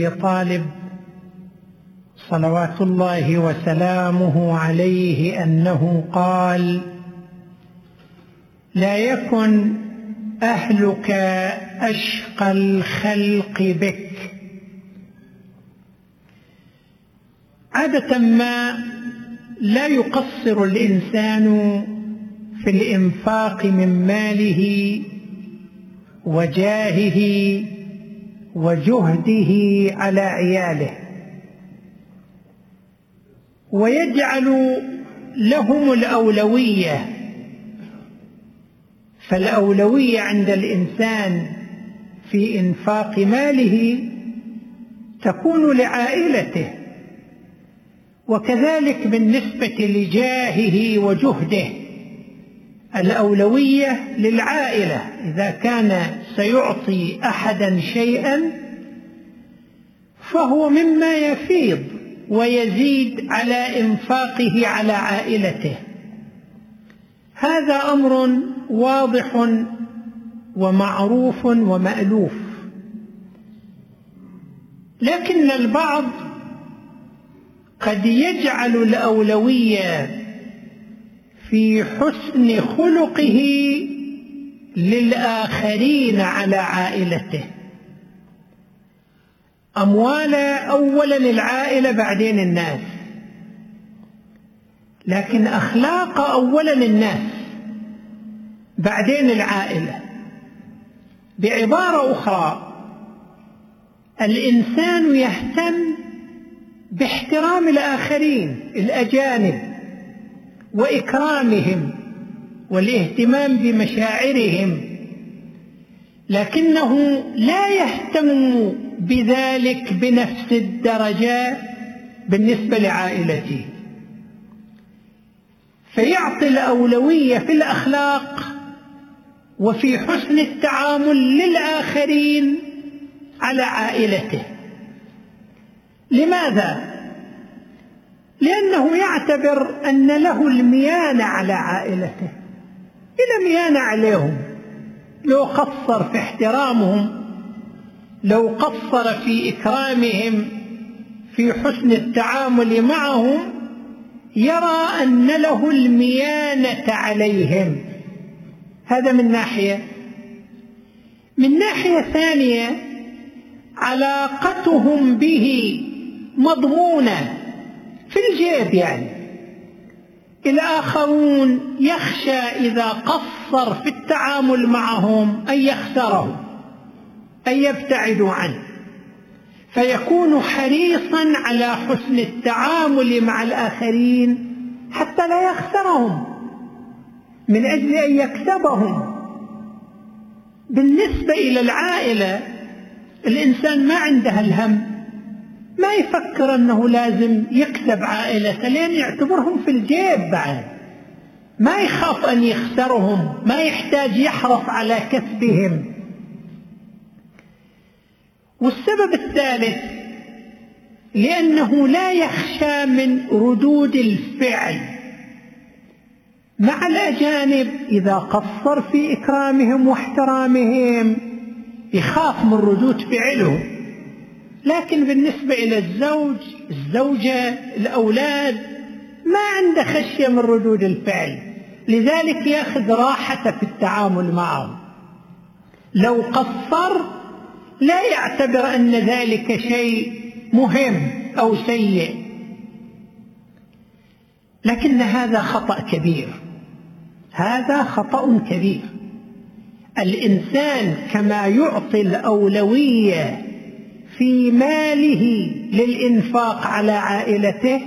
طالب صلوات الله وسلامه عليه أنه قال: لا يكن أهلك أشقى الخلق بك. عادة ما لا يقصر الإنسان في الإنفاق من ماله وجاهه وجهده على عياله، ويجعل لهم الأولوية، فالأولوية عند الإنسان في إنفاق ماله تكون لعائلته، وكذلك بالنسبة لجاهه وجهده الأولوية للعائلة. إذا كان سيعطي أحدا شيئا فهو مما يفيض ويزيد على إنفاقه على عائلته. هذا أمر واضح ومعروف ومألوف، لكن البعض قد يجعل الأولوية في حسن خلقه للآخرين على عائلته. أموال أولا العائلة بعدين الناس، لكن أخلاق أولا الناس بعدين العائلة. بعبارة أخرى، الإنسان يهتم باحترام الآخرين الأجانب وإكرامهم والاهتمام بمشاعرهم، لكنه لا يهتم بذلك بنفس الدرجة بالنسبة لعائلته، فيعطي الأولوية في الأخلاق وفي حسن التعامل للآخرين على عائلته. لماذا؟ لأنه يعتبر أن له الميانة على عائلته، إلى ميانة عليهم. لو قصر في احترامهم، لو قصر في إكرامهم، في حسن التعامل معهم، يرى أن له الميانة عليهم. هذا من ناحية. من ناحية ثانية، علاقتهم به مضمونة في الجيب، يعني الآخرون يخشى إذا قصر في التعامل معهم أن يخسره، أن يبتعدوا عنه، فيكون حريصا على حسن التعامل مع الآخرين حتى لا يخسرهم من أجل أن يكسبهم. بالنسبة إلى العائلة، الإنسان ما عنده الهم، ما يفكر أنه لازم يكسب عائلته، لأن يعتبرهم في الجيب بعد، ما يخاف أن يخسرهم، ما يحتاج يحرص على كسبهم. والسبب الثالث، لأنه لا يخشى من ردود الفعل مع الأجانب. إذا قصر في إكرامهم واحترامهم يخاف من ردود فعلهم، لكن بالنسبة إلى الزوج، الزوجة، الأولاد، ما عنده خشية من ردود الفعل، لذلك يأخذ راحته في التعامل معهم. لو قصر لا يعتبر أن ذلك شيء مهم أو سيء. لكن هذا خطأ كبير، هذا خطأ كبير. الإنسان كما يعطي الأولوية في ماله للإنفاق على عائلته،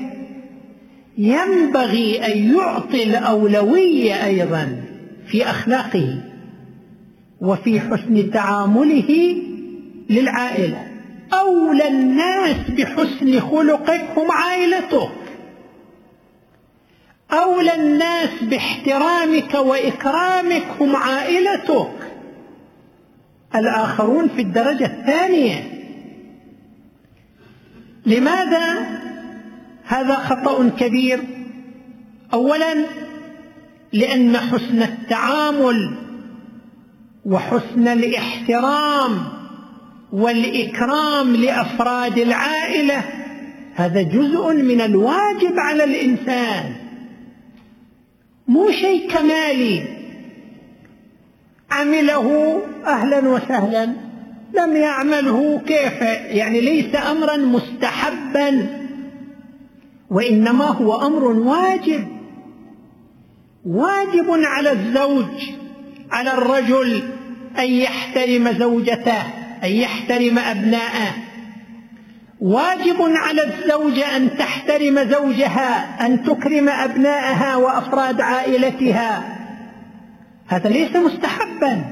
ينبغي أن يعطي الأولوية أيضا في أخلاقه وفي حسن تعامله للعائلة. أولى الناس بحسن خلقك هم عائلتك، أولى الناس باحترامك وإكرامك هم عائلتك، الآخرون في الدرجة الثانية. لماذا هذا خطأ كبير؟ أولا، لأن حسن التعامل وحسن الاحترام والإكرام لأفراد العائلة هذا جزء من الواجب على الإنسان، مو شيء كمالي عمله أهلا وسهلا، لم يعمله كيف، يعني ليس أمرا مستحبا، وإنما هو أمر واجب على الزوج، على الرجل أن يحترم زوجته، أن يحترم أبناءه، واجب على الزوجة أن تحترم زوجها، أن تكرم أبناءها وأفراد عائلتها، هذا ليس مستحبا.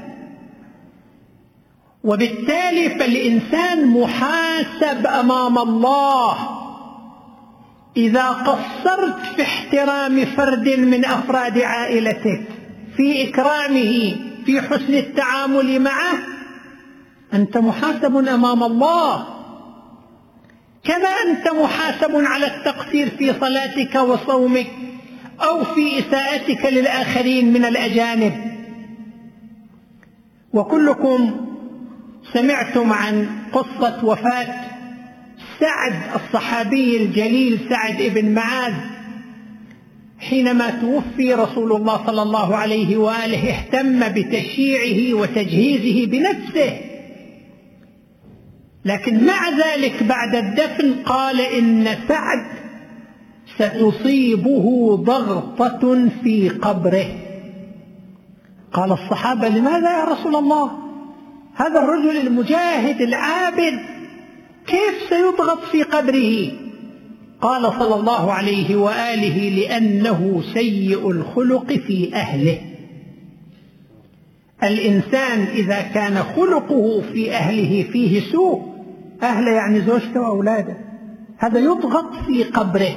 وبالتالي فالإنسان محاسب أمام الله إذا قصرت في احترام فرد من أفراد عائلتك، في إكرامه، في حسن التعامل معه، أنت محاسب أمام الله، كما أنت محاسب على التقصير في صلاتك وصومك أو في إساءتك للآخرين من الأجانب. وكلكم سمعتم عن قصة وفاة سعد الصحابي الجليل سعد بن معاذ، حينما توفي رسول الله صلى الله عليه وآله اهتم بتشييعه وتجهيزه بنفسه، لكن مع ذلك بعد الدفن قال إن سعد ستصيبه ضغطة في قبره. قال الصحابة: لماذا يا رسول الله؟ هذا الرجل المجاهد العابد كيف سيضغط في قبره؟ قال صلى الله عليه وآله: لأنه سيء الخلق في أهله. الإنسان إذا كان خلقه في أهله فيه سوء، أهله يعني زوجته وأولاده، هذا يضغط في قبره.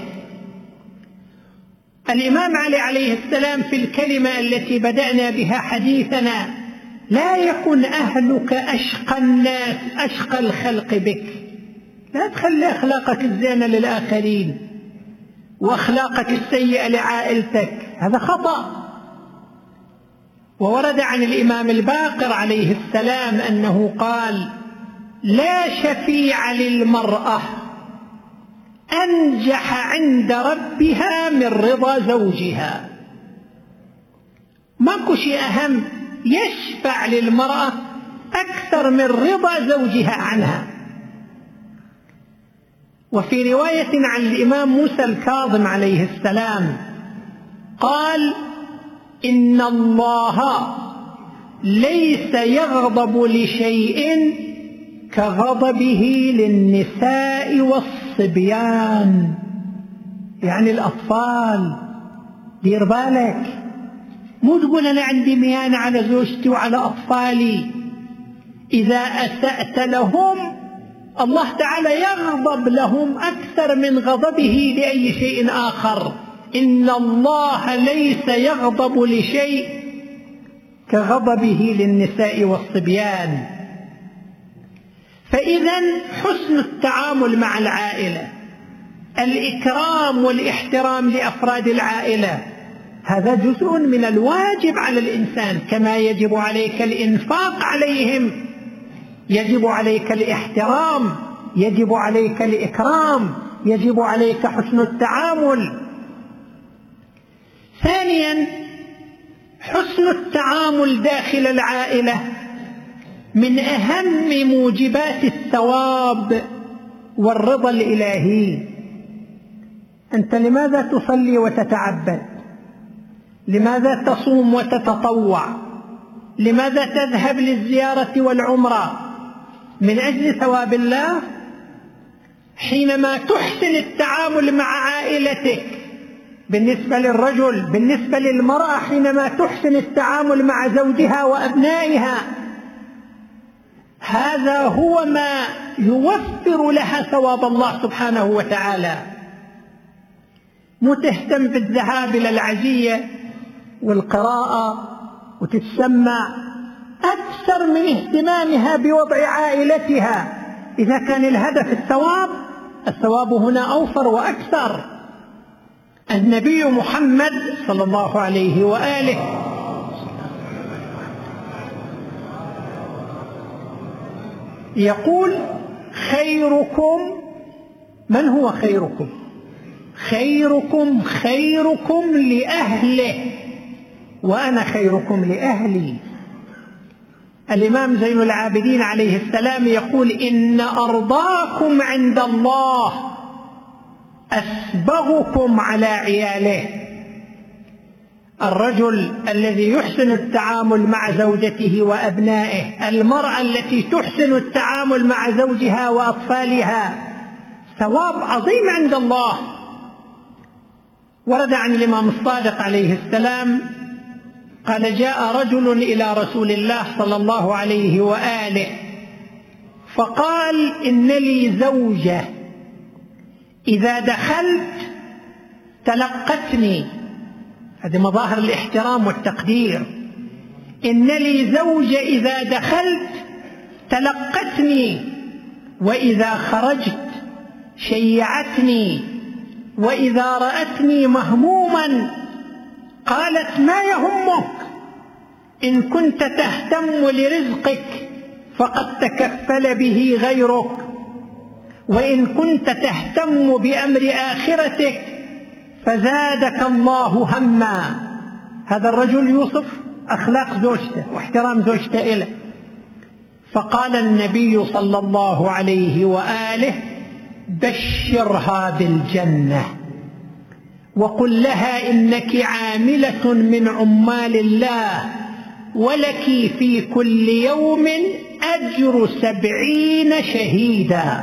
الإمام علي عليه السلام في الكلمة التي بدأنا بها حديثنا: لا يكن أهلك أشقى الناس، أشقى الخلق بك، لا تخلي أخلاقك الزينة للآخرين وأخلاقك السيئة لعائلتك، هذا خطأ. وورد عن الإمام الباقر عليه السلام أنه قال: لا شفيع للمرأة أنجح عند ربها من رضا زوجها. ماكو شيء أهم يشفع للمرأة أكثر من رضا زوجها عنها. وفي رواية عن الإمام موسى الكاظم عليه السلام قال: إن الله ليس يغضب لشيء كغضبه للنساء والصبيان، يعني الأطفال. دير بالك، مو تقول أنا عندي ميانة على زوجتي وعلى أطفالي، إذا أسأت لهم الله تعالى يغضب لهم أكثر من غضبه لأي شيء آخر. إن الله ليس يغضب لشيء كغضبه للنساء والصبيان. فإذا حسن التعامل مع العائلة، الإكرام والاحترام لأفراد العائلة، هذا جزء من الواجب على الإنسان، كما يجب عليك الإنفاق عليهم، يجب عليك الاحترام، يجب عليك الإكرام، يجب عليك حسن التعامل. ثانيا، حسن التعامل داخل العائلة من أهم موجبات الثواب والرضا الإلهي. أنت لماذا تصلي وتتعبد؟ لماذا تصوم وتتطوع؟ لماذا تذهب للزيارة والعمرة؟ من أجل ثواب الله. حينما تحسن التعامل مع عائلتك، بالنسبة للرجل، بالنسبة للمرأة حينما تحسن التعامل مع زوجها وأبنائها، هذا هو ما يوفر لها ثواب الله سبحانه وتعالى. مو تهتم بالذهاب إلى العزية والقراءة وتتسمع أكثر من اهتمامها بوضع عائلتها. إذا كان الهدف الثواب هنا أوفر وأكثر. النبي محمد صلى الله عليه وآله يقول خيركم، من هو خيركم؟ خيركم خيركم لأهله وأنا خيركم لأهلي. الإمام زين العابدين عليه السلام يقول إن أرضاكم عند الله أسبغكم على عياله. الرجل الذي يحسن التعامل مع زوجته وأبنائه، المرأة التي تحسن التعامل مع زوجها وأطفالها، ثواب عظيم عند الله. ورد عن الإمام الصادق عليه السلام قال جاء رجل إلى رسول الله صلى الله عليه وآله فقال إن لي زوجة إذا دخلت تلقتني، هذه مظاهر الاحترام والتقدير، إن لي زوجة إذا دخلت تلقتني وإذا خرجت شيعتني وإذا رأتني مهموما قالت ما يهمك؟ إن كنت تهتم لرزقك فقد تكفل به غيرك، وإن كنت تهتم بأمر آخرتك فزادك الله هما. هذا الرجل يوصف أخلاق زوجته واحترام زوجته إليه. فقال النبي صلى الله عليه وآله بشرها بالجنة وقل لها إنك عاملة من عمال الله ولك في كل يوم أجر 70 شهيدا.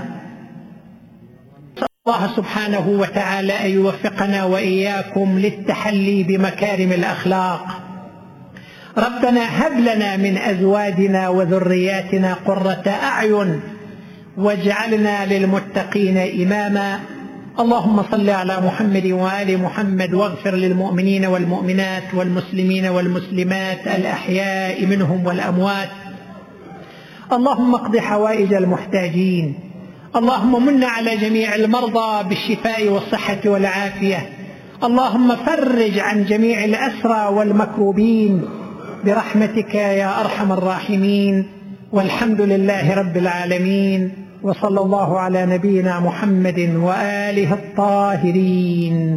الله سبحانه وتعالى أن يوفقنا وإياكم للتحلي بمكارم الأخلاق. ربنا هب لنا من أزواجنا وذرياتنا قرة أعين واجعلنا للمتقين إماما. اللهم صل على محمد وآل محمد واغفر للمؤمنين والمؤمنات والمسلمين والمسلمات الأحياء منهم والأموات. اللهم اقض حوائج المحتاجين. اللهم من على جميع المرضى بالشفاء والصحة والعافية. اللهم فرج عن جميع الأسرى والمكروبين برحمتك يا أرحم الراحمين. والحمد لله رب العالمين، وصلى الله على نبينا محمد وآله الطاهرين.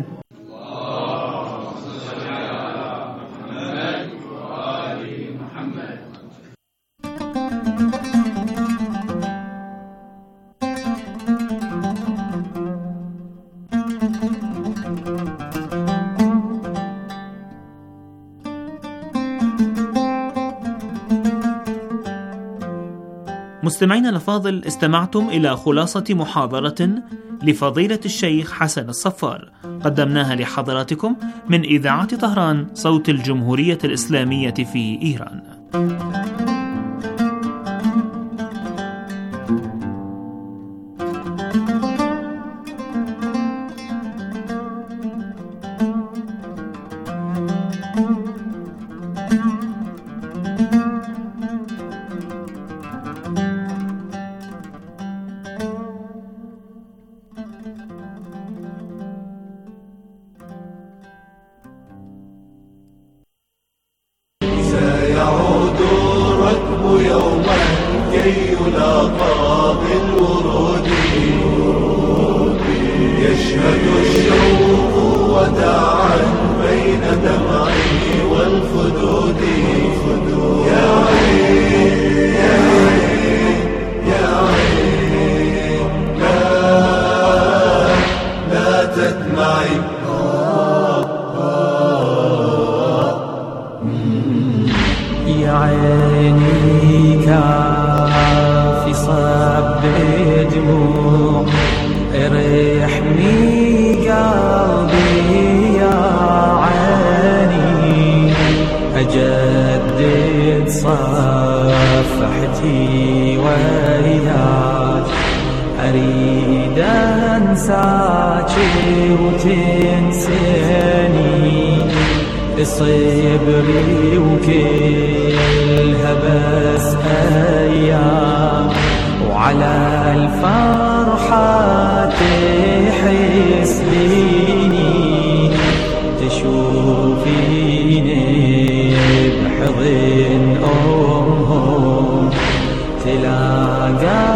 مستمعين الأفاضل، استمعتم إلى خلاصة محاضرة لفضيلة الشيخ حسن الصفار قدمناها لحضراتكم من إذاعة طهران صوت الجمهورية الإسلامية في إيران. صبري وكلها بس أيام، وعلى الفرحة تحس بيني، تشوفيني بحضن أمهم تلاقى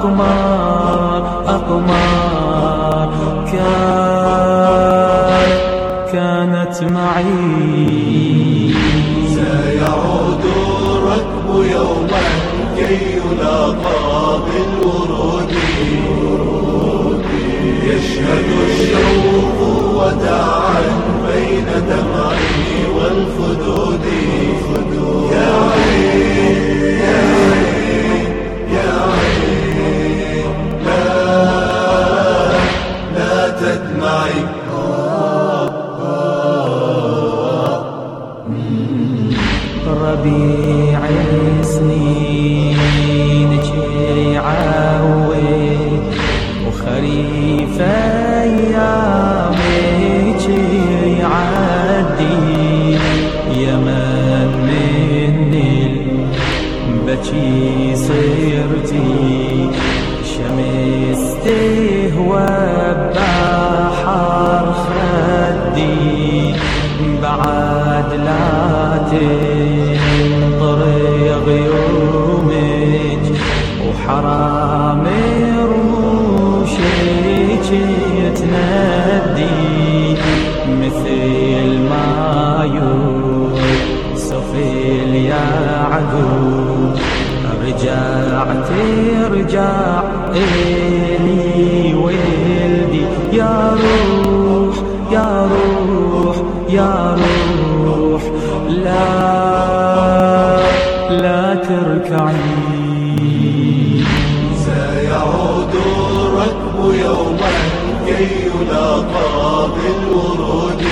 أقمار كانت معي. سيعود الركب يوما كي يلاقى بالورود، يشهد الشوق وداعا بين دمعي والخدود. يا عين يا عين يا عين لا تدمعي. ربيع سنين عود وخريف أيامك يعدي، يمن من البكي صرتي شمس تهوى بحر خدي، بعد لا تنطري غيومك وحرام رموشك تندي، مثل ما يوسف اليعقوب ترجع إلي ولدي. يا روح يا روح يا روح لا تركعي. سيعود الركب يوما كي يلاقى بالورود،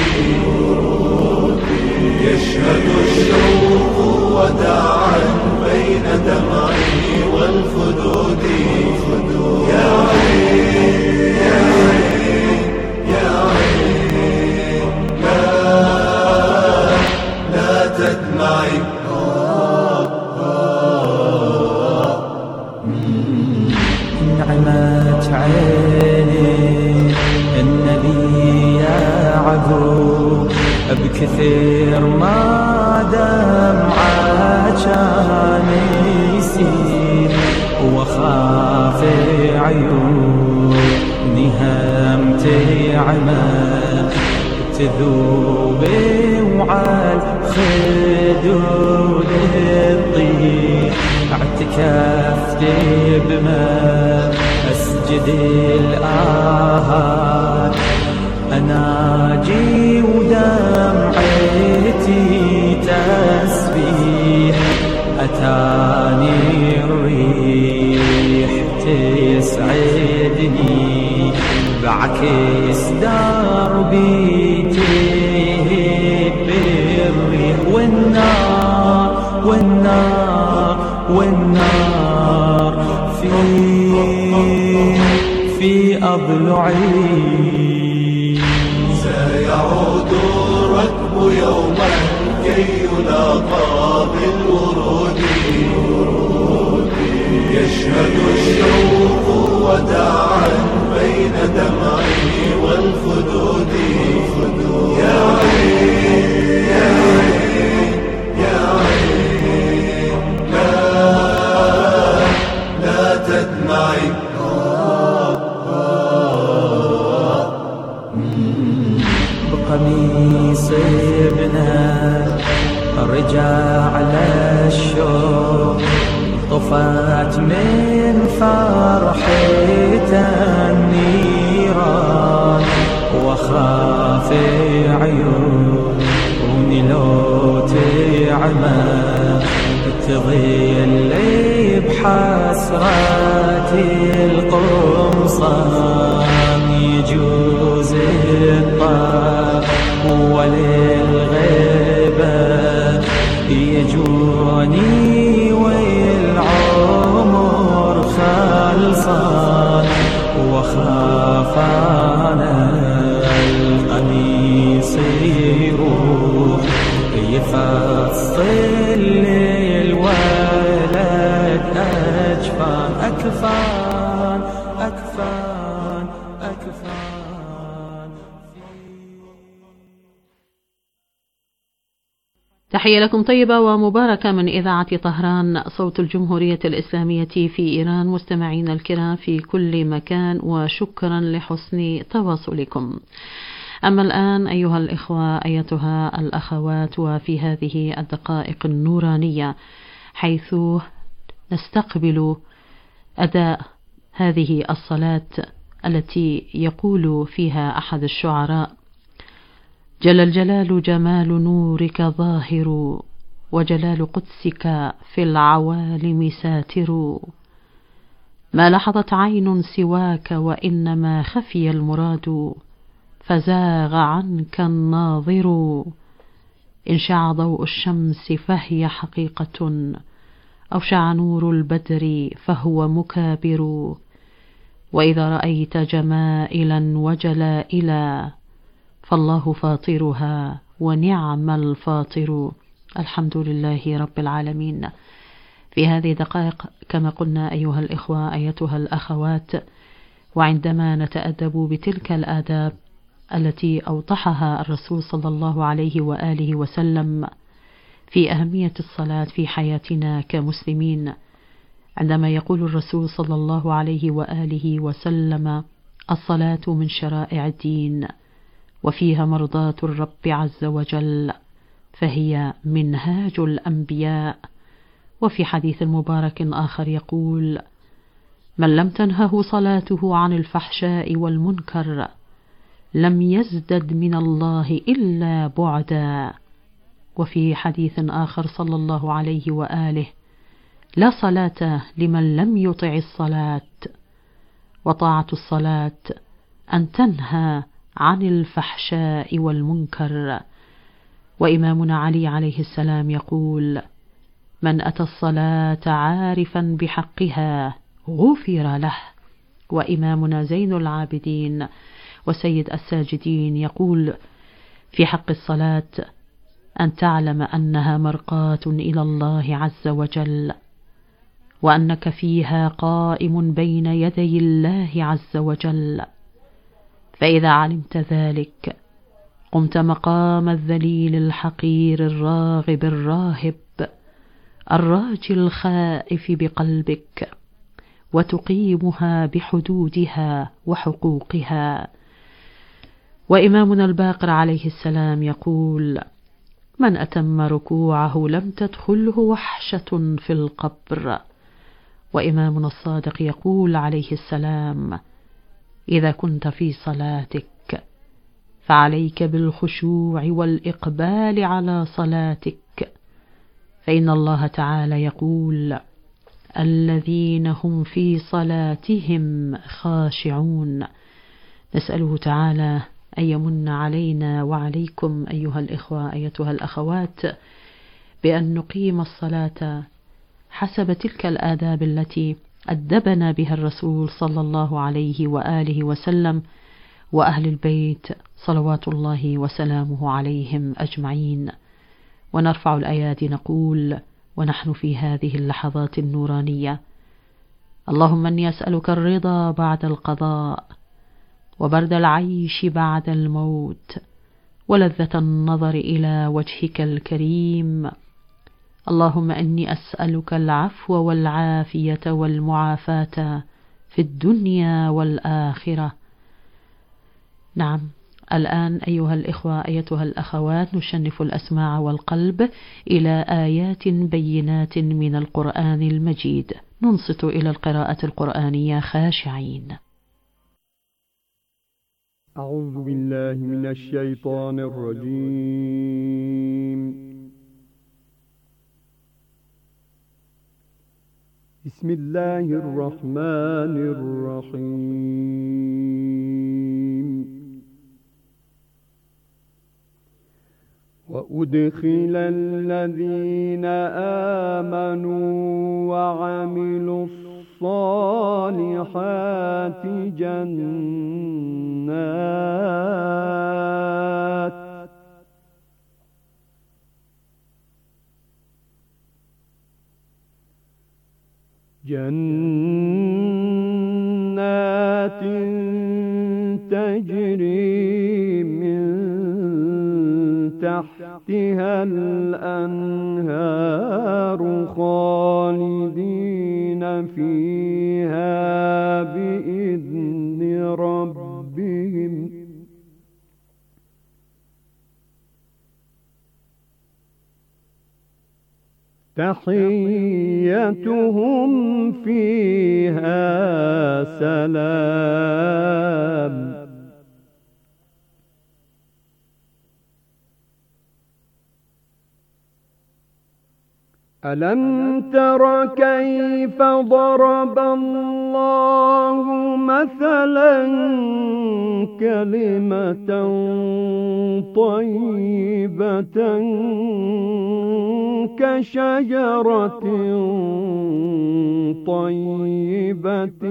يشهد الشوق وداعا بين دمعي والخدود. يا عين يا عين يا عين لا تدمعي. نعمت عيني النبي يعقوب بكثير ما دمعة كان يسيل، وخاف عيوني هم تعمى تذوب وعال خدود الطير. اعتكفت بمسجد الآهات أناجي ودمعتي تسبيح، أتاني الريح تسعدني بعكس دربي تهب الريح. والنار في أضلعي. سيعود الركب يوما كي يلاقى بالورود، يشهد الشوق وداعا بين دمعي والخدود. يا عين يا عين يا عين لا تدمعي. بقميص ابنه رجع للشوق، طفت من فرحته النيران، وخاف عيوني لو تعمى تظل بحسرة القمصان. يجوز الطاق وللغيبة يجوني والعمر خلصان، وخاف أنا القميص يروح يفصل للولد أجفان أكفان أكفان أكفان. تحية لكم طيبة ومباركة من إذاعة طهران صوت الجمهورية الإسلامية في إيران. مستمعين الكرام في كل مكان، وشكرا لحسن تواصلكم. أما الآن أيها الإخوة أيتها الأخوات، وفي هذه الدقائق النورانية حيث نستقبل أداء هذه الصلاة التي يقول فيها أحد الشعراء: جل الجلال جمال نورك ظاهر، وجلال قدسك في العوالم ساتر، ما لحظت عين سواك وإنما خفي المراد، فزاغ عنك الناظر، إن شع ضوء الشمس فهي حقيقة، أو شع نور البدر فهو مكابر، وإذا رأيت جمائلا وجلائلا فالله فاطرها ونعم الفاطر. الحمد لله رب العالمين. في هذه الدقائق كما قلنا أيها الإخوة أيتها الأخوات، وعندما نتأدب بتلك الآداب التي أوضحها الرسول صلى الله عليه وآله وسلم في أهمية الصلاة في حياتنا كمسلمين، عندما يقول الرسول صلى الله عليه وآله وسلم: الصلاة من شرائع الدين وفيها مرضاة الرب عز وجل، فهي منهاج الأنبياء. وفي حديث مبارك آخر يقول: من لم تنهه صلاته عن الفحشاء والمنكر لم يزدد من الله إلا بعدا. وفي حديث آخر صلى الله عليه وآله: لا صلاة لمن لم يطع الصلاة. وطاعة الصلاة أن تنهى عن الفحشاء والمنكر. وإمامنا علي عليه السلام يقول: من أتى الصلاة عارفا بحقها غفر له. وإمامنا زين العابدين وسيد الساجدين يقول في حق الصلاة: أن تعلم أنها مرقاة إلى الله عز وجل، وأنك فيها قائم بين يدي الله عز وجل، فإذا علمت ذلك قمت مقام الذليل الحقير الراغب الراهب الراجي الخائف بقلبك، وتقيمها بحدودها وحقوقها. وإمامنا الباقر عليه السلام يقول: من أتم ركوعه لم تدخله وحشة في القبر. وإمامنا الصادق يقول عليه السلام: إذا كنت في صلاتك فعليك بالخشوع والإقبال على صلاتك، فإن الله تعالى يقول: الذين هم في صلاتهم خاشعون. نسأله تعالى أن يمن علينا وعليكم أيها الإخوة أيتها الأخوات بأن نقيم الصلاة حسب تلك الآداب التي أدبنا بها الرسول صلى الله عليه وآله وسلم وأهل البيت صلوات الله وسلامه عليهم أجمعين. ونرفع الأيادي نقول ونحن في هذه اللحظات النورانية: اللهم إني أسألك الرضا بعد القضاء، وبرد العيش بعد الموت، ولذة النظر إلى وجهك الكريم. اللهم إني أسألك العفو والعافية والمعافاة في الدنيا والآخرة. نعم، الآن أيها الإخوة أيتها الأخوات نشنف الأسماع والقلب إلى آيات بينات من القرآن المجيد، ننصت إلى القراءة القرآنية خاشعين. أعوذ بالله من الشيطان الرجيم. بسم الله الرحمن الرحيم. وأدخل الذين آمنوا وعملوا الصالحات جنات تجري من تحتها الأنهار خالدين فيها بإذن ربهم تحيتهم فيها سلام ألم تر كيف ضرب الله مثلا كلمة طيبة كشجرة طيبة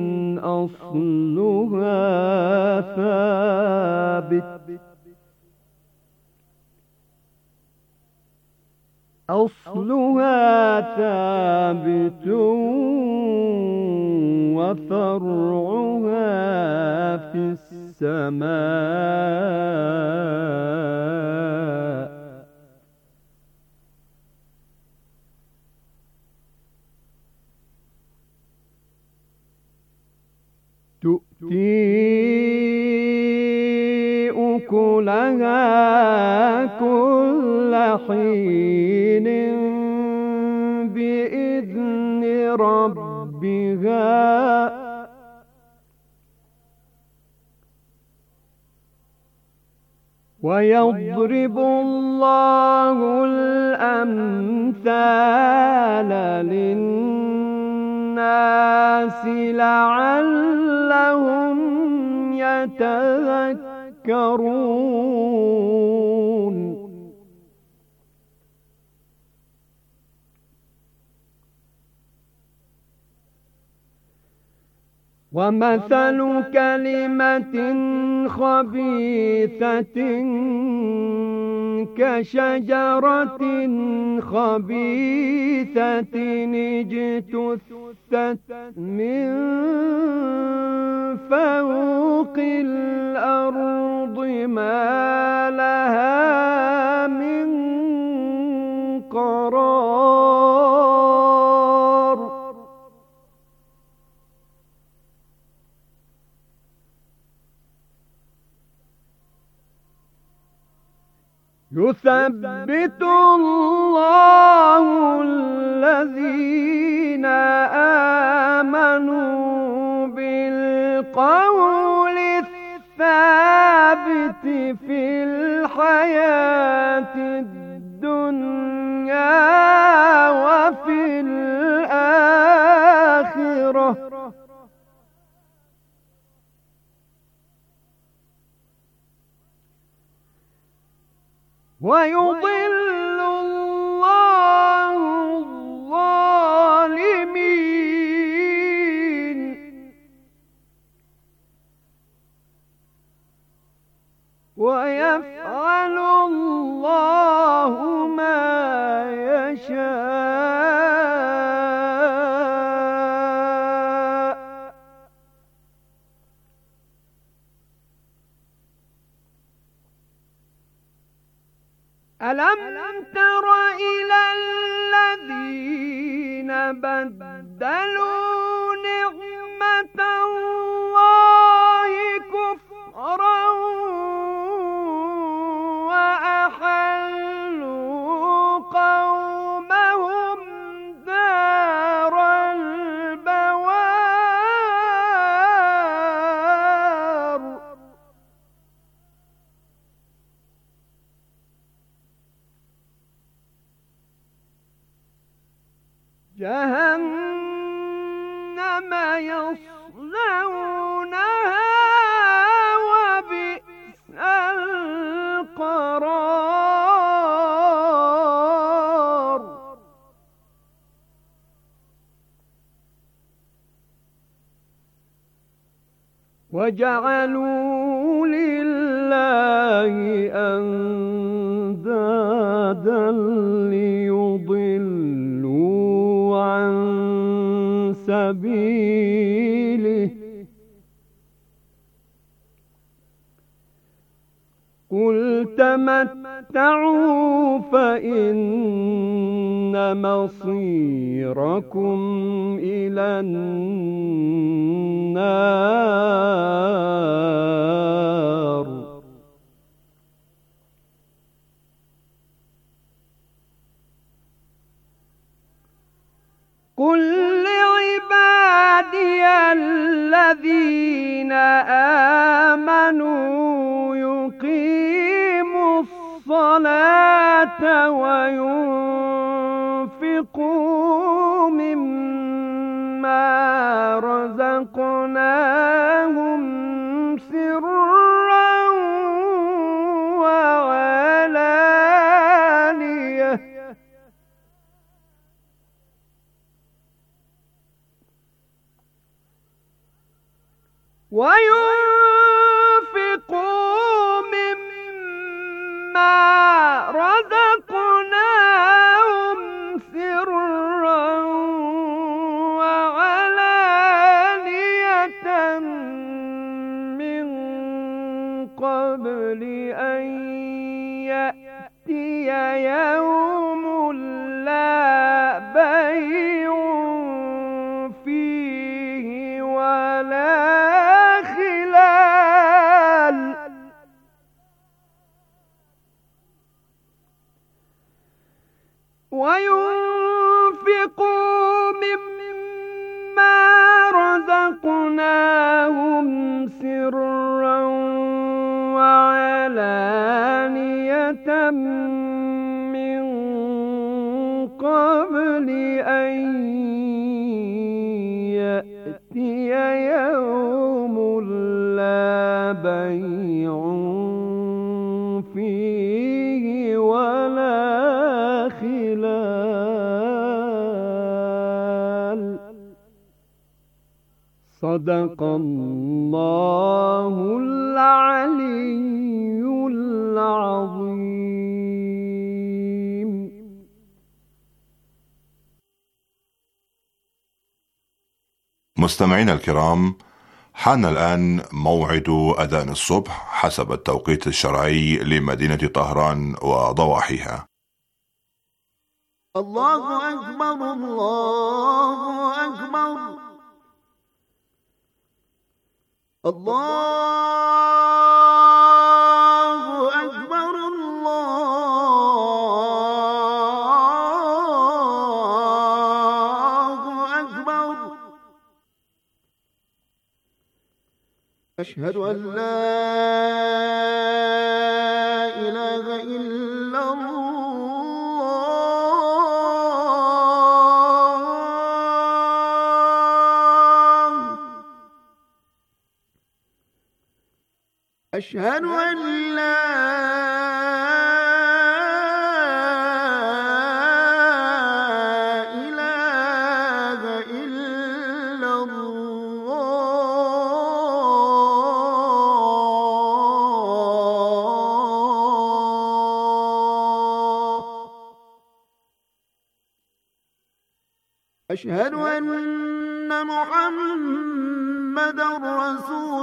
أصلها ثابت وفرعها في السماء تؤتي أكلها كل حين بإذن ربها ويضرب الله الأمثال للناس لعلهم يتذكرون ومثل كلمة خبيثة كشجرة خبيثة اجتثت من فوق الأرض ما لها من قرار يثبت الله الذين آمنوا بالقول الثابت في الحياة الدنيا وفي الآخرة ويضل الله الظالمين ويفعل الله ما يشاء ألم تر إلى الذين بدلوا نعمة الله كفرا وأحلوا قومهم دار البوار جهنم يصلونها وبئس القرار وجعلوا لله أندادا ليضلوا عن سبيله قل تمتعوا تمتعوا فإن مصيركم إلى النار. قل لعبادي الذين آمنوا يقيموا الصلاة وينفقوا مما رزقناهم سرا وعلانية وينفقوا مما رزقناهم سرا وعلانية من قبل أن يأتي يوم لا بيع فيه ولا وينفقوا مما رزقناهم سرا وعلانية من قبل أن يأتي يوم لا بيع فيه ولا خلال. صدق الله العلي العظيم. مستمعينا الكرام، حان الآن موعد أذان الصبح حسب التوقيت الشرعي لمدينة طهران وضواحيها. الله أكبر الله أكبر الله أكبر الله أكبر. أشهد أن لا إله إلا الله. أشهد أن لا إله إلا الله. أشهد أن محمدًا رسول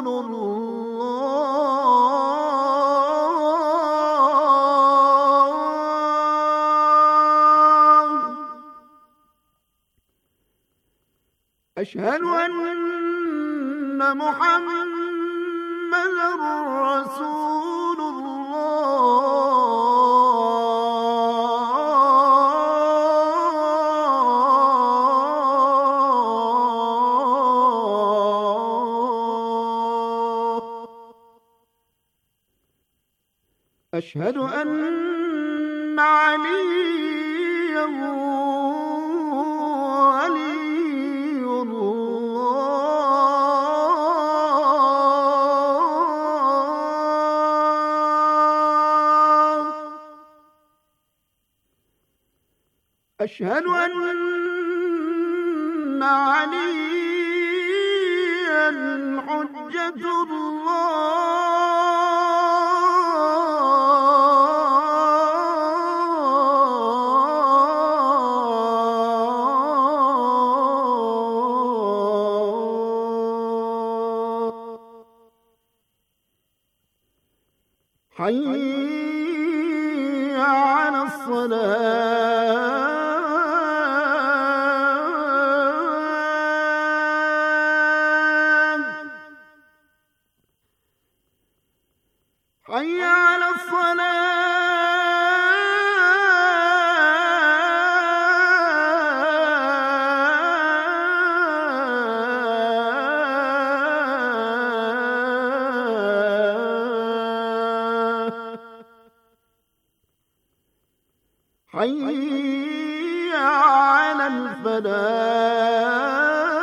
الله. أشهد أن محمدًا رسول الله. أشهد أن عليا ولي الله. أشهد أن عليا حجة الله. حي على الصلاة حي على حي على الفلاح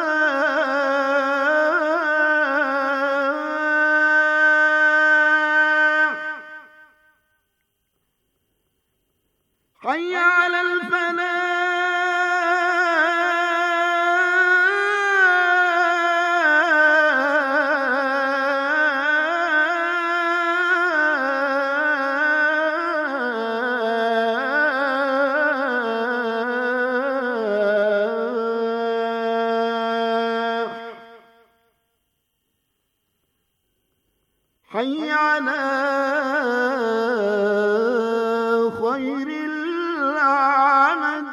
حي على حي على خير العمل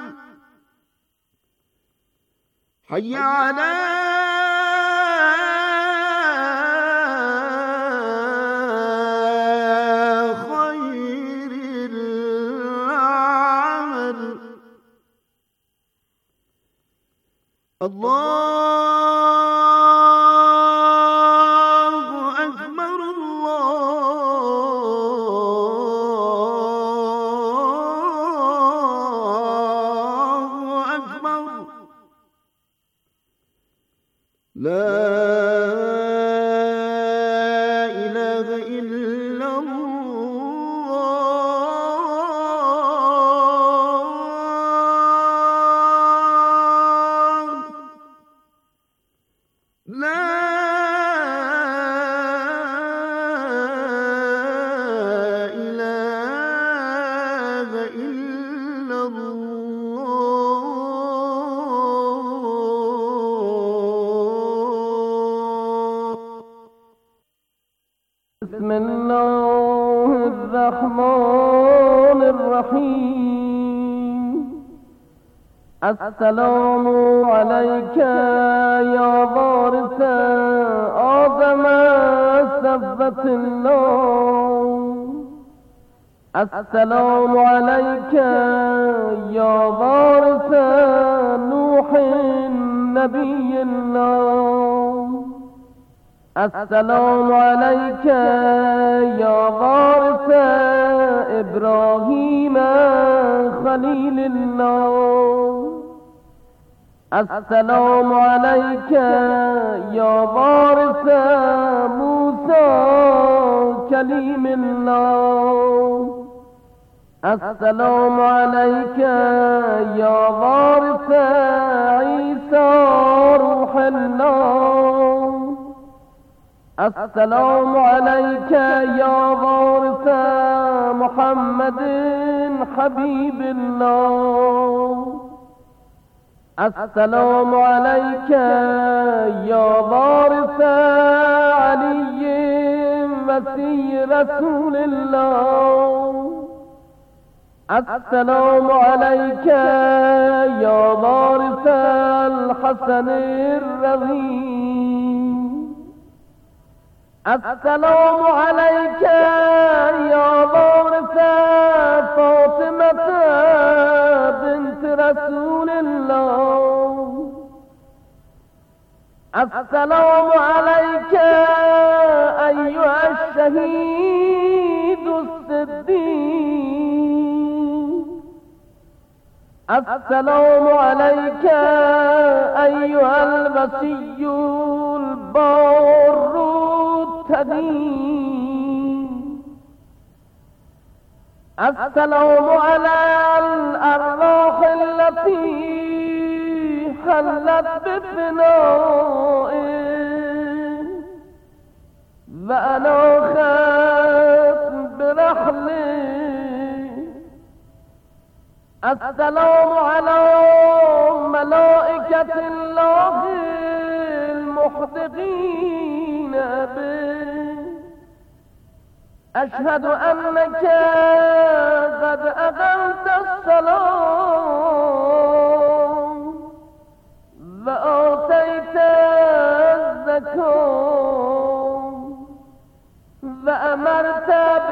حي على خير العمل الله لا إله إلا الله لا إله إلا بسم الله الرحمن الرحيم السلام عليك يا وارث آدم سبت الله السلام عليك يا وارث نوح نبي الله السلام عليك يا وارث إبراهيم خليل الله السلام عليك يا وارث موسى كليم الله السلام عليك يا وارث عيسى روح الله السلام عليك يا وارث محمد حبيب الله السلام عليك يا وارث علي مسيح رسول الله السلام عليك يا وارث الحسن الرضي السلام عليك يا وارث فاطمة بنت رسول الله السلام عليك أيها الشهيد الصديق السلام عليك أيها الوصي البار السلام على الأرواح التي حلت بفنائه وأناخت برحله السلام على ملائكة الله المحدقين به أشهد أنك قد أقمت الصلاة وآتيت الزكاة وأمرت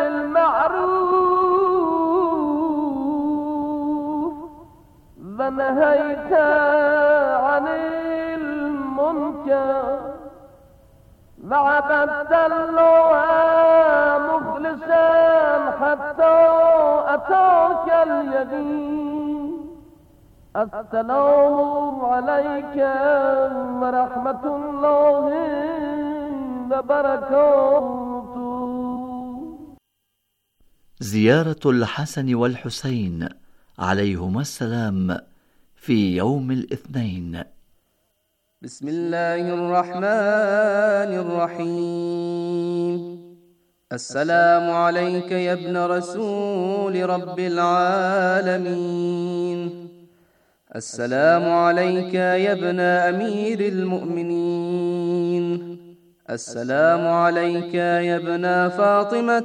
بالمعروف ونهيت عن المنكر وعبدت الله مخلصا حتى أتاك اليقين. السلام عليك ورحمة الله وبركاته. زيارة الحسن والحسين عليهما السلام في يوم الاثنين. بسم الله الرحمن الرحيم. السلام عليك يا ابن رسول رب العالمين. السلام عليك يا ابن أمير المؤمنين. السلام عليك يا ابن فاطمة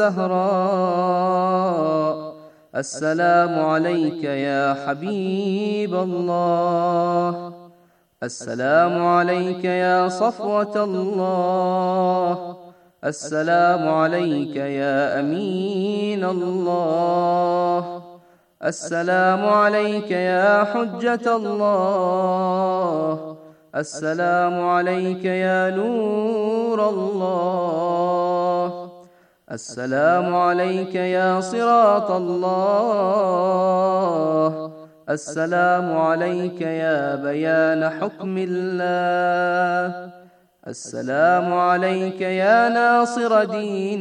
الزهراء. السلام عليك يا حبيب الله. السلام عليك يا صفوة الله. السلام عليك يا أمين الله. السلام عليك يا حجة الله. السلام عليك يا نور الله. السلام عليك يا صراط الله. السلام عليك يا بيان حكم الله. السلام عليك يا ناصر دين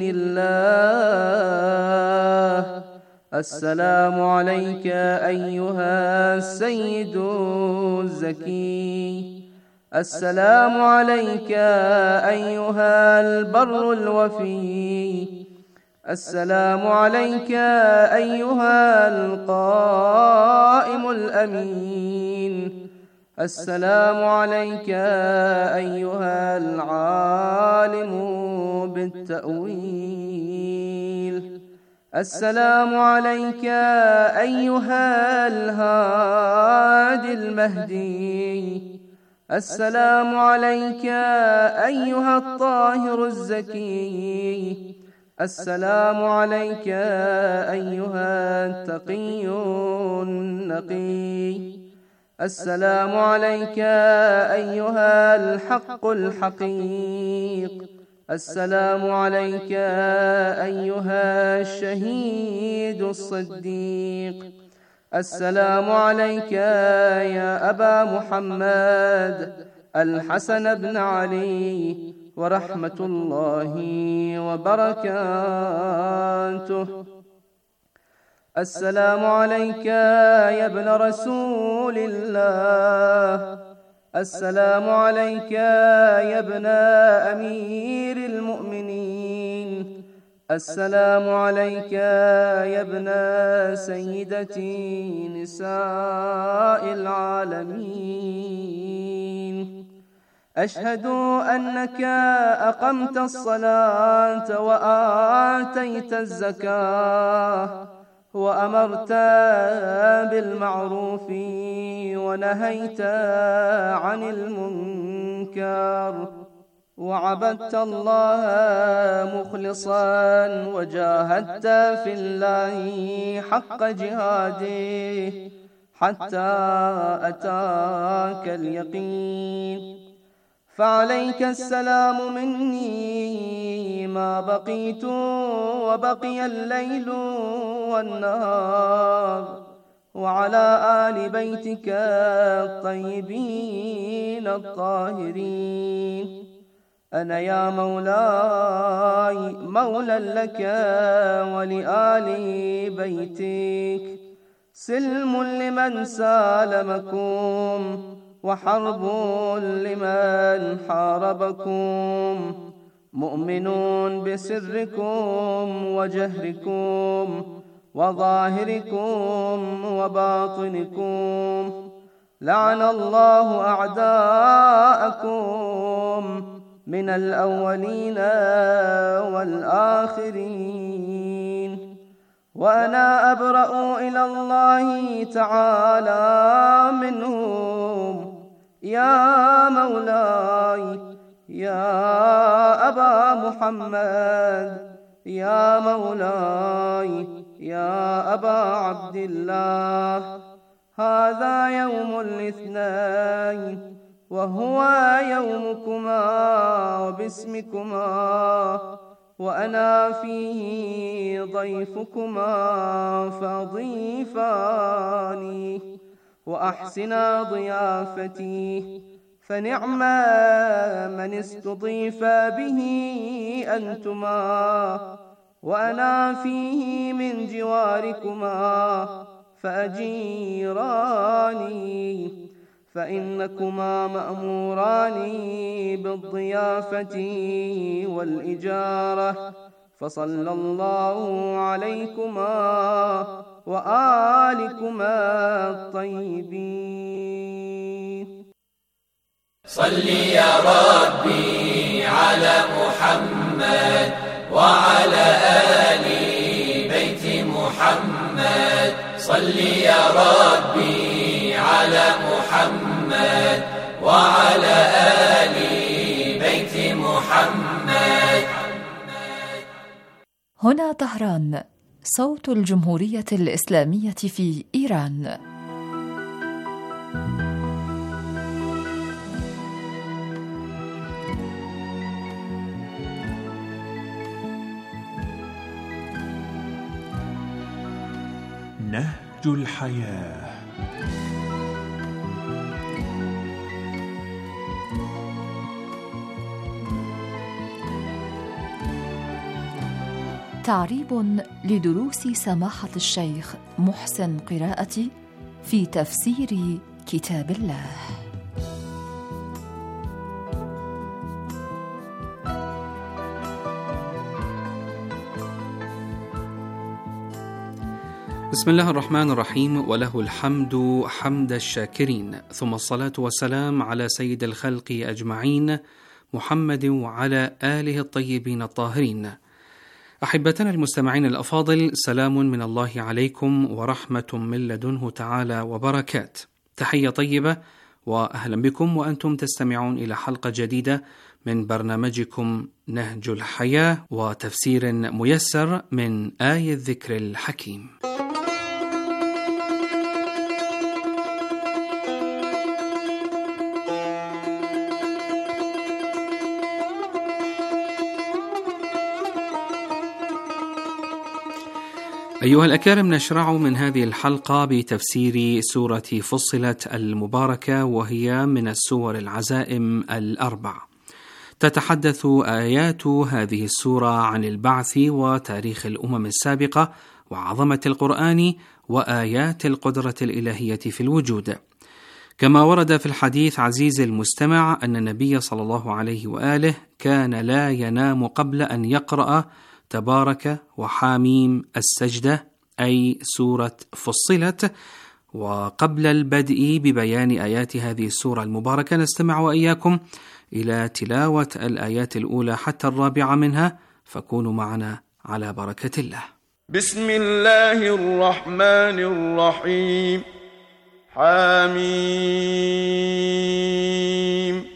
الله. السلام عليك أيها السيد الزكي. السلام عليك أيها البر الوفي. السلام عليك أيها القائم الأمين. السلام عليك أيها العالم بالتأويل. السلام عليك أيها الهادي المهدي. السلام عليك أيها الطاهر الزكي. السلام عليك أيها التقي النقي. السلام عليك أيها الحق الحقيق. السلام عليك أيها الشهيد الصديق. السلام عليك يا أبا محمد الحسن بن علي ورحمة الله وبركاته. السلام عليك يا ابن رسول الله. السلام عليك يا ابن أمير المؤمنين. السلام عليك يا ابن سيدتي نساء العالمين. أشهد أنك أقمت الصلاة وآتيت الزكاة وأمرت بالمعروف ونهيت عن المنكر وعبدت الله مخلصا وجاهدت في الله حق جهاده حتى أتاك اليقين. فعليك السلام مني ما بقيت وبقي الليل والنهار، وعلى آل بيتك الطيبين الطاهرين. أنا يا مولاي مولى لك ولآل بيتك، سلم لمن سالمكم وحرب لمن حاربكم، مؤمنون بسركم وجهركم وظاهركم وباطنكم. لعن الله أعداءكم من الأولين والآخرين. وأنا أبرأ إلى الله تعالى منهم. يا مولاي يا أبا محمد، يا مولاي يا أبا عبد الله، هذا يوم الاثنين وهو يومكما وباسمكما، وأنا فيه ضيفكما فضيفاني، وأحسنا ضيافتي، فنعم من استضيف به أنتما، وأنا فيه من جواركما فأجيراني، فإنكما مأموران بالضيافة والإجارة، فصلى الله عليكما وآلكما الطيبين. صل يا ربي على محمد وعلى آل بيت محمد، صل يا ربي على محمد وعلى آل بيت محمد. هنا طهران، صوت الجمهورية الإسلامية في إيران. نهج الحياة. تعريب لدروس سماحة الشيخ محسن قراءتي في تفسير كتاب الله. بسم الله الرحمن الرحيم، وله الحمد حمد الشاكرين، ثم الصلاة والسلام على سيد الخلق أجمعين محمد وعلى آله الطيبين الطاهرين. أحبتنا المستمعين الأفاضل، سلام من الله عليكم ورحمة من لدنه تعالى وبركات. تحية طيبة وأهلا بكم وأنتم تستمعون إلى حلقة جديدة من برنامجكم نهج الحياة وتفسير ميسر من آية الذكر الحكيم. أيها الأكارم، نشرع من هذه الحلقة بتفسير سورة فصلت المباركة، وهي من السور العزائم الأربع. تتحدث آيات هذه السورة عن البعث وتاريخ الأمم السابقة وعظمة القرآن وآيات القدرة الإلهية في الوجود. كما ورد في الحديث عزيزي المستمع أن النبي صلى الله عليه وآله كان لا ينام قبل أن يقرأ تبارك وحاميم السجدة، أي سورة فصلت. وقبل البدء ببيان آيات هذه السورة المباركة نستمع وإياكم إلى تلاوة الآيات الأولى حتى الرابعة منها، فكونوا معنا على بركة الله. بسم الله الرحمن الرحيم. حاميم،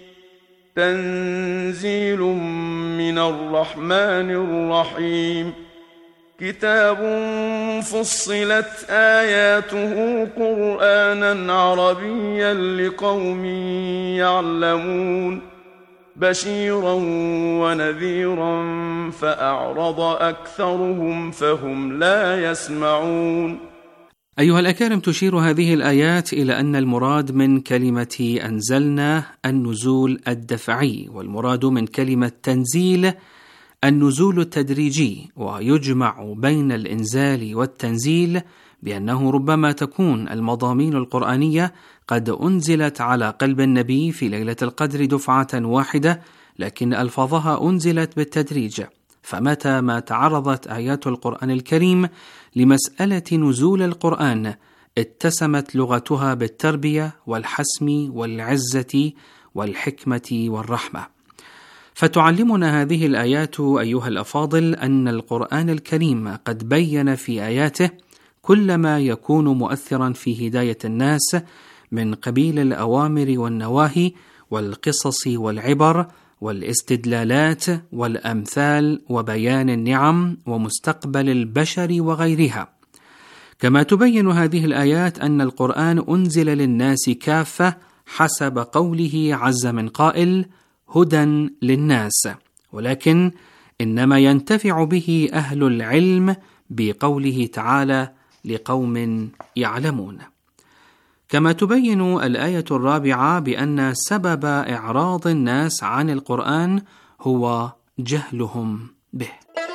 تنزيل من الرحمن الرحيم. كتاب فصلت آياته قرآنا عربيا لقوم يعلمون، بشيرا ونذيرا فأعرض أكثرهم فهم لا يسمعون. أيها الأكارم، تشير هذه الآيات إلى أن المراد من كلمة أنزلنا النزول الدفعي، والمراد من كلمة تنزيل النزول التدريجي، ويجمع بين الإنزال والتنزيل بأنه ربما تكون المضامين القرآنية قد أنزلت على قلب النبي في ليلة القدر دفعة واحدة، لكن ألفاظها أنزلت بالتدريج. فمتى ما تعرضت آيات القرآن الكريم لمسألة نزول القرآن اتسمت لغتها بالتربية والحسم والعزة والحكمة والرحمة. فتعلمنا هذه الآيات أيها الأفاضل أن القرآن الكريم قد بين في آياته كل ما يكون مؤثرا في هداية الناس من قبيل الأوامر والنواهي والقصص والعبر والاستدلالات والأمثال وبيان النعم ومستقبل البشر وغيرها. كما تبين هذه الآيات أن القرآن أنزل للناس كافة حسب قوله عز من قائل: هدى للناس، ولكن إنما ينتفع به أهل العلم بقوله تعالى: لقوم يعلمون. كما تبين الآية الرابعة بأن سبب إعراض الناس عن القرآن هو جهلهم به.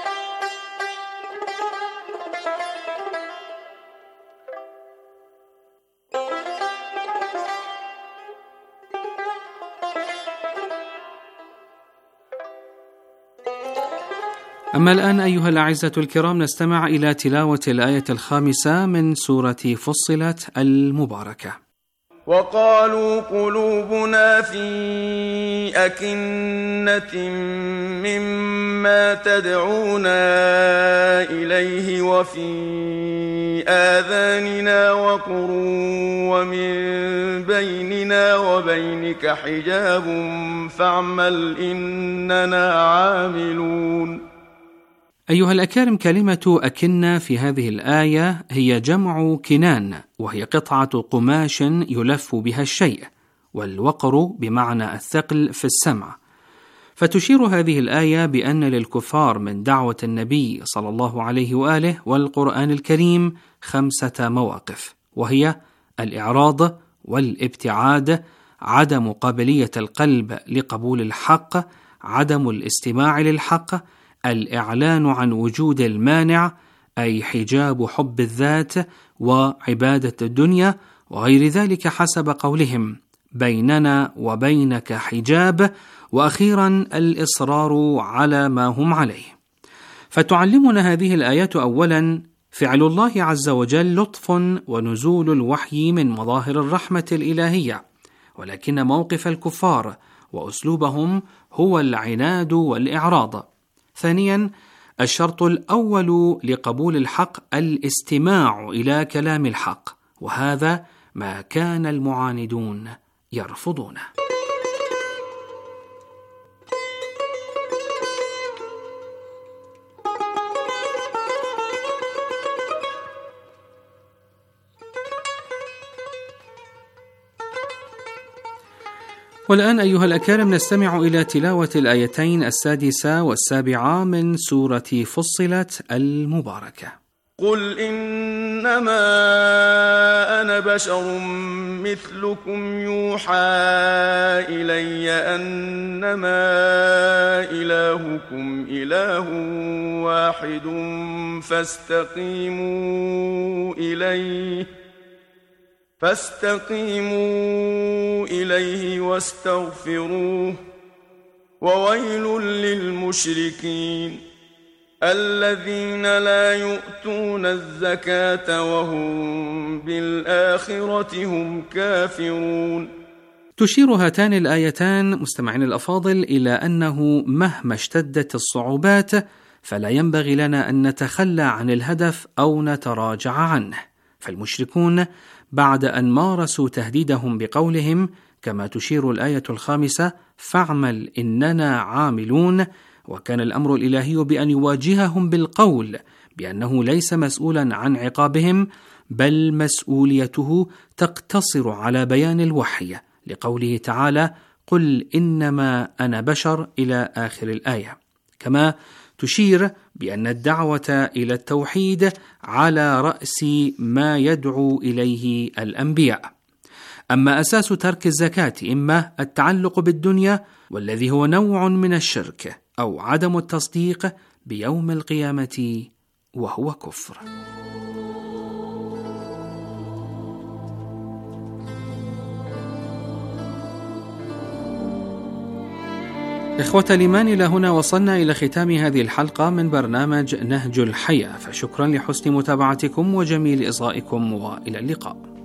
أما الآن أيها الأعزة الكرام نستمع إلى تلاوة الآية 5 من سورة فصلت المباركة. وقالوا قلوبنا في أكنة مما تدعونا إليه وفي آذاننا وقر ومن بيننا وبينك حجاب فاعمل إننا عاملون. أيها الأكارم، كلمة أكنة في هذه الآية هي جمع كنان، وهي قطعة قماش يلف بها الشيء، والوقر بمعنى الثقل في السمع. فتشير هذه الآية بأن للكفار من دعوة النبي صلى الله عليه وآله والقرآن الكريم 5 مواقف، وهي الإعراض والابتعاد، عدم قابلية القلب لقبول الحق، عدم الاستماع للحق، الإعلان عن وجود المانع أي حجاب حب الذات وعبادة الدنيا وغير ذلك حسب قولهم: بيننا وبينك حجاب، وأخيرا الإصرار على ما هم عليه. فتعلمنا هذه الآيات أولا فعل الله عز وجل لطف ونزول الوحي من مظاهر الرحمة الإلهية، ولكن موقف الكفار وأسلوبهم هو العناد والإعراض. ثانيا الشرط الأول لقبول الحق الاستماع إلى كلام الحق، وهذا ما كان المعاندون يرفضونه. والآن أيها الأكارم نستمع إلى تلاوة الآيتين 6 و7 من سورة فصلت المباركة. قل إنما أنا بشر مثلكم يوحى إلي أنما إلهكم إله واحد فاستقيموا إليه واستغفروه وويل للمشركين الذين لا يؤتون الزكاة وهم بالآخرة هم كافرون. تشير هاتان الآيتان مستمعين الأفاضل إلى أنه مهما اشتدت الصعوبات فلا ينبغي لنا أن نتخلى عن الهدف أو نتراجع عنه. فالمشركون بعد أن مارسوا تهديدهم بقولهم كما تشير الآية 5: فاعمل إننا عاملون، وكان الأمر الإلهي بأن يواجههم بالقول بأنه ليس مسؤولا عن عقابهم، بل مسؤوليته تقتصر على بيان الوحي لقوله تعالى: قل إنما أنا بشر إلى آخر الآية. كما تشير بأن الدعوة إلى التوحيد على رأس ما يدعو إليه الأنبياء. أما أساس ترك الزكاة إما التعلق بالدنيا، والذي هو نوع من الشرك، أو عدم التصديق بيوم القيامة وهو كفر. إخوة الإيمان، إلى هنا وصلنا إلى ختام هذه الحلقة من برنامج نهج الحياة، فشكرا لحسن متابعتكم وجميل إصغائكم، وإلى اللقاء.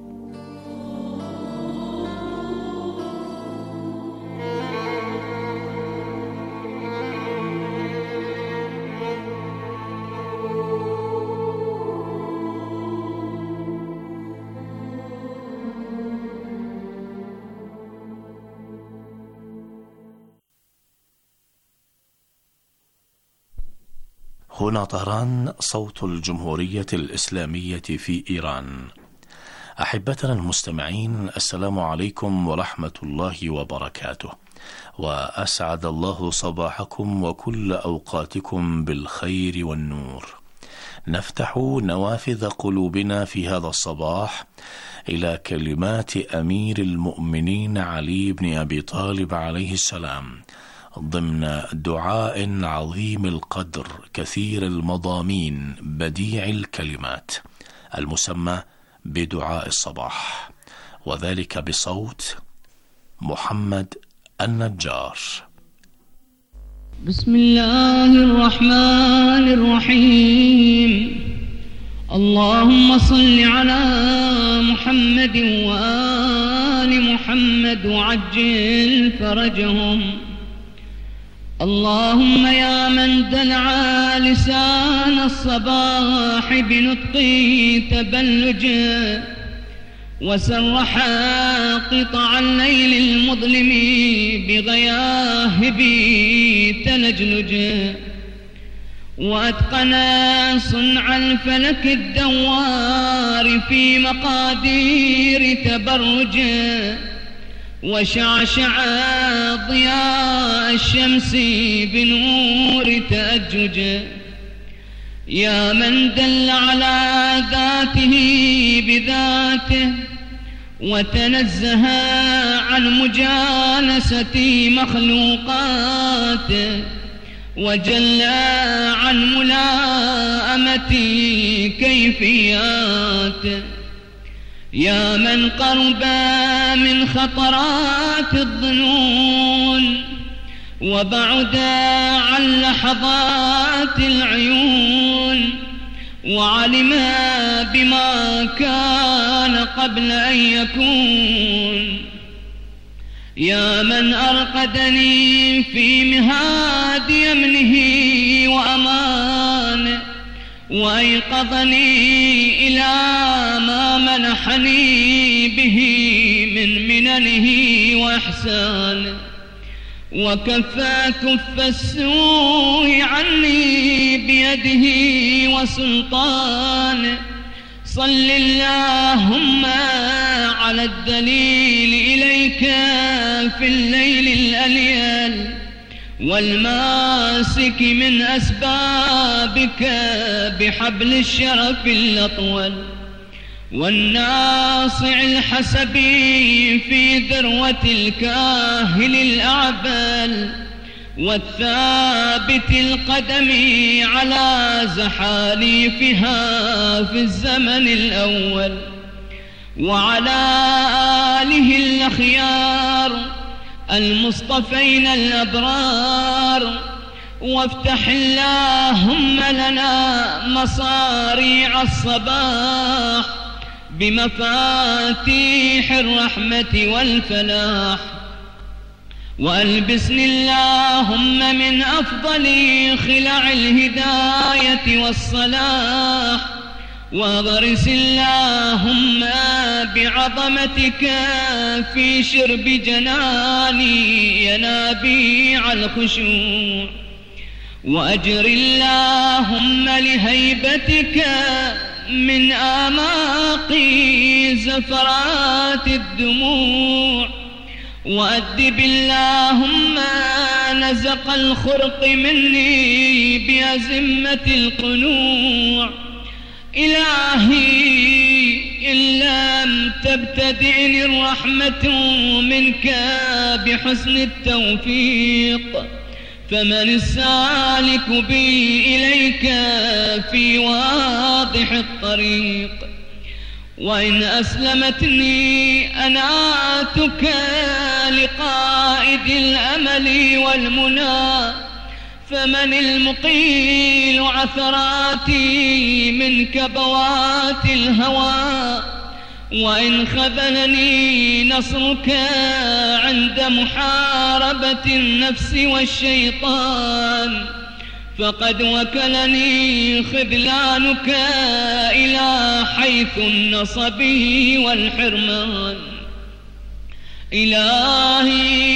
هنا طهران، صوت الجمهورية الإسلامية في إيران. أحبتنا المستمعين، السلام عليكم ورحمة الله وبركاته، وأسعد الله صباحكم وكل أوقاتكم بالخير والنور. نفتح نوافذ قلوبنا في هذا الصباح إلى كلمات أمير المؤمنين علي بن أبي طالب عليه السلام ضمن دعاء عظيم القدر كثير المضامين بديع الكلمات المسمى بدعاء الصباح، وذلك بصوت محمد النجار. بسم الله الرحمن الرحيم. اللهم صل على محمد وآل محمد وعجل فرجهم. اللهم يا من دلع لسان الصباح بنطق تبلج، وسرح قطع الليل المظلم بغياهب تلجلج، وأتقن صنع الفلك الدوار في مقادير تبرج، وشعشع ضياء الشمس بنور تأجج. يا من دل على ذاته بذاته، وتنزه عن مجانسة مخلوقاته، وجل عن ملاءمة كيفياته. يا من قرب من خطرات الظنون، وبعد عن لحظات العيون، وعلم بما كان قبل أن يكون. يا من أرقدني في مهاد يمنه وأمانه، وأيقظني إلى ما منحني به من مننه وإحسانه، وكفى كف السوء عني بيده وسلطانه. صل اللهم على الدليل إليك في الليل الأليل، والماسك من أسبابك بحبل الشرف الأطول، والناصع الحسبي في ذروة الكاهل الأعبل، والثابت القدم على زحاليفها في الزمن الأول، وعلى آله الأخيار المصطفين الأبرار. وافتح اللهم لنا مصاريع الصباح بمفاتيح الرحمة والفلاح، وألبسني اللهم من أفضل خلع الهداية والصلاح، واغرس اللهم بعظمتك في شرب جناني ينابيع الخشوع، وأجر اللهم لهيبتك من آماقي زفرات الدموع، وأدب اللهم نزق الخرق مني بأزمة القنوع. إلهي إن لم تبتدئني الرحمة منك بحسن التوفيق، فمن السالك بي إليك في واضح الطريق. وإن أسلمتني أناتك لقائد الأمل والمنى، فمن المقيل عثراتي من كبوات الهوى. وإن خذلني نصرك عند محاربة النفس والشيطان، فقد وكلني خذلانك إلى حيث النصب والحرمان. إلهي